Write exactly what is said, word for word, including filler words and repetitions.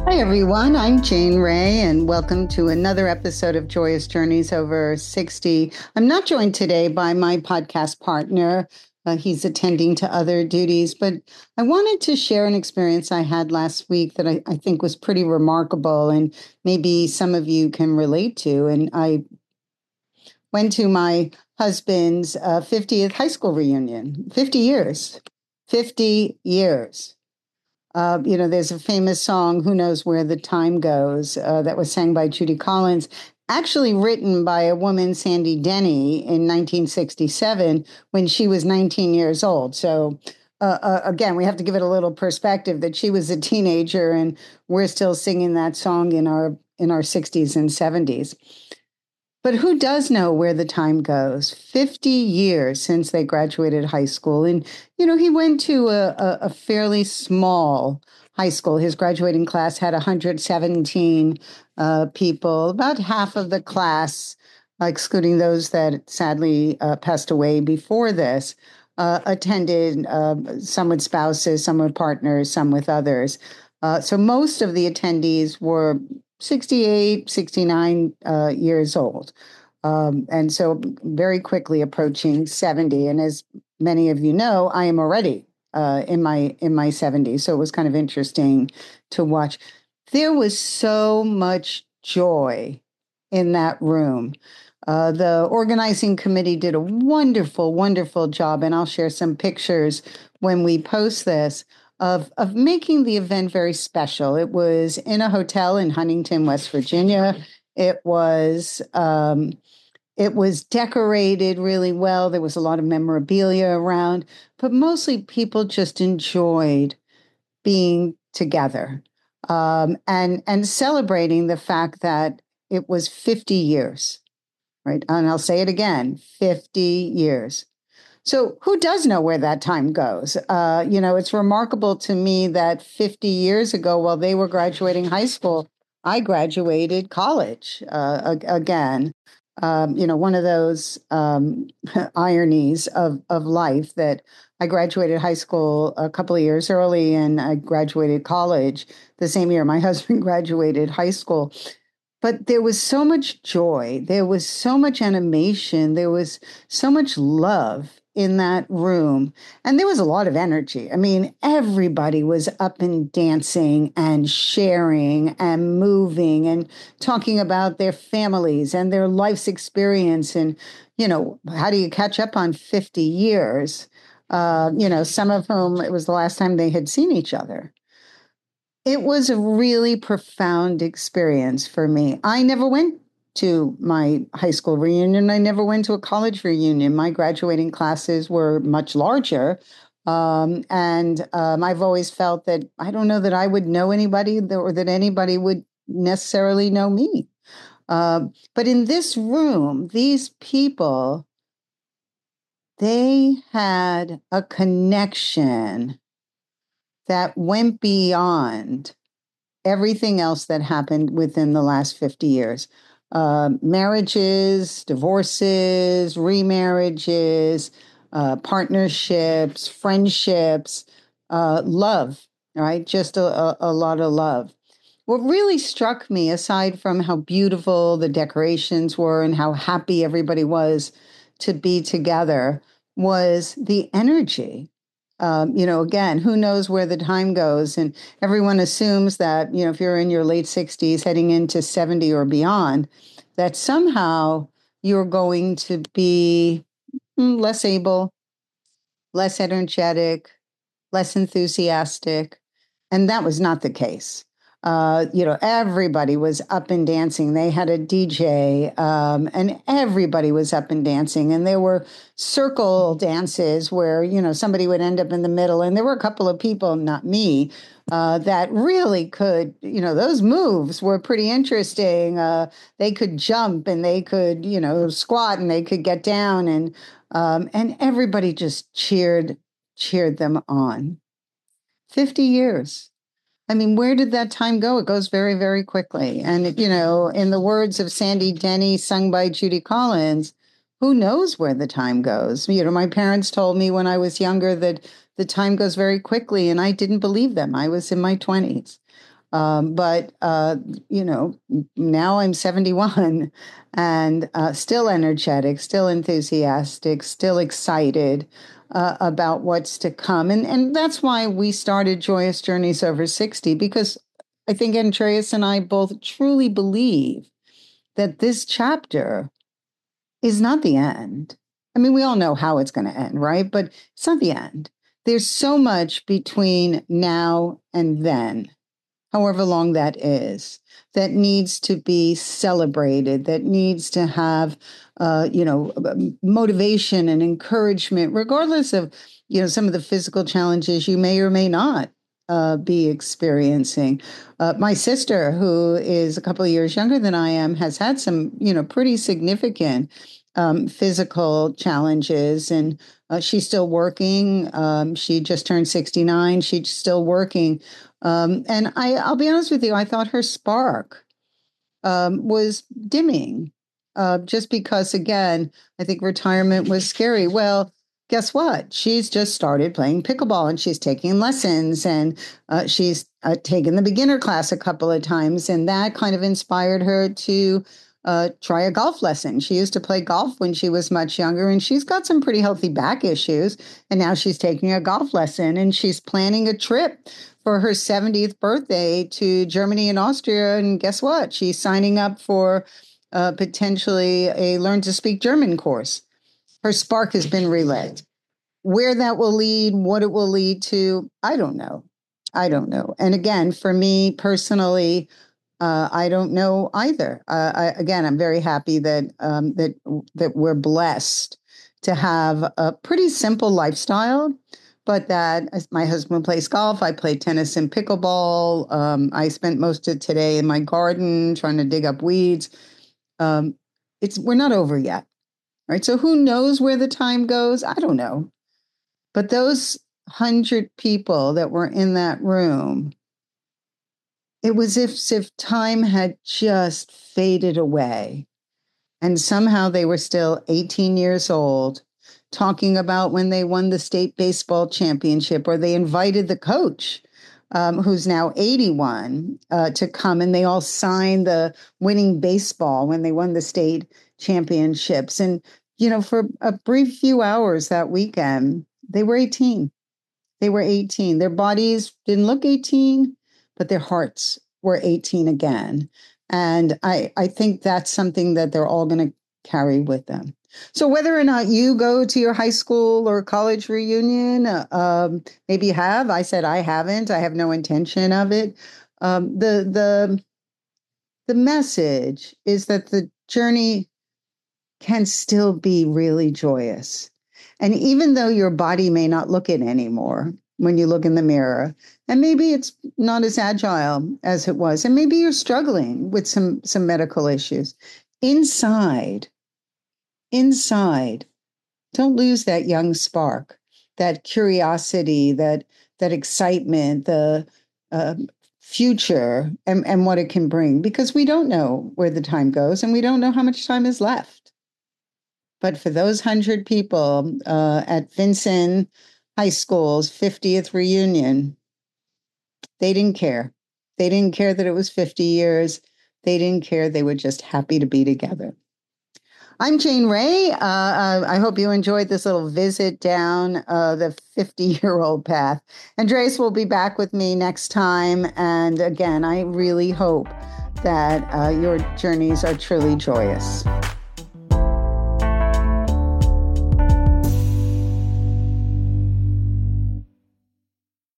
Hi, everyone. I'm Jane Ray, and welcome to another episode of Joyous Journeys Over sixty. I'm not joined today by my podcast partner. Uh, he's attending to other duties, but I wanted to share an experience I had last week that I, I think was pretty remarkable, and maybe some of you can relate to. And I went to my husband's uh, fiftieth high school reunion, fifty years, fifty years. Uh, you know, there's a famous song, Who Knows Where the Time Goes, uh, that was sang by Judy Collins, actually written by a woman, Sandy Denny, in nineteen sixty-seven when she was nineteen years old. So, uh, uh, again, we have to give it a little perspective that she was a teenager and we're still singing that song in our in our sixties and seventies. But who does know where the time goes? fifty years since they graduated high school. And, you know, he went to a, a, a fairly small high school. His graduating class had one hundred seventeen uh, people, about half of the class, excluding those that sadly uh, passed away before this, uh, attended, uh, some with spouses, some with partners, some with others. Uh, so most of the attendees were sixty-eight, sixty-nine uh, years old. Um, and so very quickly approaching seventy. And as many of you know, I am already uh, in my in my seventies. So it was kind of interesting to watch. There was so much joy in that room. Uh, the organizing committee did a wonderful, wonderful job. And I'll share some pictures when we post this of, of making the event very special. It was in a hotel in Huntington, West Virginia. It was um, it was decorated really well. There was a lot of memorabilia around, but mostly people just enjoyed being together um, and and celebrating the fact that it was fifty years, right? And I'll say it again, fifty years. So who does know where that time goes? Uh, you know, it's remarkable to me that fifty years ago, while they were graduating high school, I graduated college uh, again. Um, you know, one of those um, ironies of, of life that I graduated high school a couple of years early and I graduated college the same year my husband graduated high school. But there was so much joy. There was so much animation. There was so much love in that room. And there was a lot of energy. I mean, everybody was up and dancing and sharing and moving and talking about their families and their life's experience. And, you know, how do you catch up on fifty years? Uh, you know, some of whom it was the last time they had seen each other. It was a really profound experience for me. I never went to my high school reunion. I never went to a college reunion. My graduating classes were much larger. Um, and um, I've always felt that I don't know that I would know anybody that, or that anybody would necessarily know me. Uh, but in this room, these people, they had a connection that went beyond everything else that happened within the last fifty years. Uh, marriages, divorces, remarriages, uh, partnerships, friendships, uh, love, right? Just a, a, a lot of love. What really struck me, aside from how beautiful the decorations were and how happy everybody was to be together, was the energy. Um, you know, again, who knows where the time goes? And everyone assumes that, you know, if you're in your late sixties, heading into seventy or beyond, that somehow you're going to be less able, less energetic, less enthusiastic. And that was not the case. Uh, you know, everybody was up and dancing. They had a D J, um, and everybody was up and dancing. And there were circle dances where, you know, somebody would end up in the middle. And there were a couple of people, not me, uh, that really could, you know, those moves were pretty interesting. Uh, they could jump and they could, you know, squat and they could get down. And um, and everybody just cheered, cheered them on. fifty years. I mean, where did that time go? It goes very, very quickly. And, you know, in the words of Sandy Denny, sung by Judy Collins, who knows where the time goes? You know, my parents told me when I was younger that the time goes very quickly, and I didn't believe them. I was in my twenties. Um, but, uh, you know, now I'm seventy-one and uh, still energetic, still enthusiastic, still excited uh, about what's to come. And, and that's why we started Joyous Journeys Over sixty, because I think Andreas and I both truly believe that this chapter is not the end. I mean, we all know how it's going to end, right? But it's not the end. There's so much between now and then, however long that is, that needs to be celebrated, that needs to have, uh, you know, motivation and encouragement, regardless of, you know, some of the physical challenges you may or may not uh, be experiencing. Uh, my sister, who is a couple of years younger than I am, has had some, you know, pretty significant um, physical challenges, and uh, she's still working. Um, she just turned sixty-nine. She's still working. Um, and I, I'll be honest with you, I thought her spark um, was dimming uh, just because, again, I think retirement was scary. Well, guess what? She's just started playing pickleball and she's taking lessons, and uh, she's uh, taken the beginner class a couple of times. And that kind of inspired her to uh, try a golf lesson. She used to play golf when she was much younger, and she's got some pretty healthy back issues. And now she's taking a golf lesson, and she's planning a trip for her seventieth birthday to Germany and Austria. And guess what? She's signing up for uh, potentially a Learn to Speak German course. Her spark has been relit. Where that will lead, what it will lead to, I don't know. I don't know. And again, for me personally, uh, I don't know either. Uh, I, again, I'm very happy that um, that that we're blessed to have a pretty simple lifestyle, but that my husband plays golf. I play tennis and pickleball. Um, I spent most of today in my garden trying to dig up weeds. Um, it's we're not over yet, right? So who knows where the time goes? I don't know. But those hundred people that were in that room, it was as if time had just faded away. And somehow they were still eighteen years old, talking about when they won the state baseball championship, or they invited the coach, um, who's now eighty-one, uh, to come, and they all signed the winning baseball when they won the state championships. And, you know, for a brief few hours that weekend, they were eighteen. They were eighteen. Their bodies didn't look eighteen, but their hearts were eighteen again. And I, I think that's something that they're all going to carry with them. So whether or not you go to your high school or college reunion, uh, um, maybe you have. I said I haven't. I have no intention of it. Um, the the the message is that the journey can still be really joyous. And even though your body may not look it anymore when you look in the mirror, and maybe it's not as agile as it was, and maybe you're struggling with some, some medical issues, inside, inside, don't lose that young spark, that curiosity, that, that excitement, the uh, future, and, and what it can bring, because we don't know where the time goes, and we don't know how much time is left. But for those hundred people uh, at Vincennes High School's fiftieth reunion, they didn't care. They didn't care that it was fifty years. They didn't care. They were just happy to be together. I'm Jane Ray. Uh, uh, I hope you enjoyed this little visit down uh, the fifty-year-old path. Andreas will be back with me next time. And again, I really hope that uh, your journeys are truly joyous.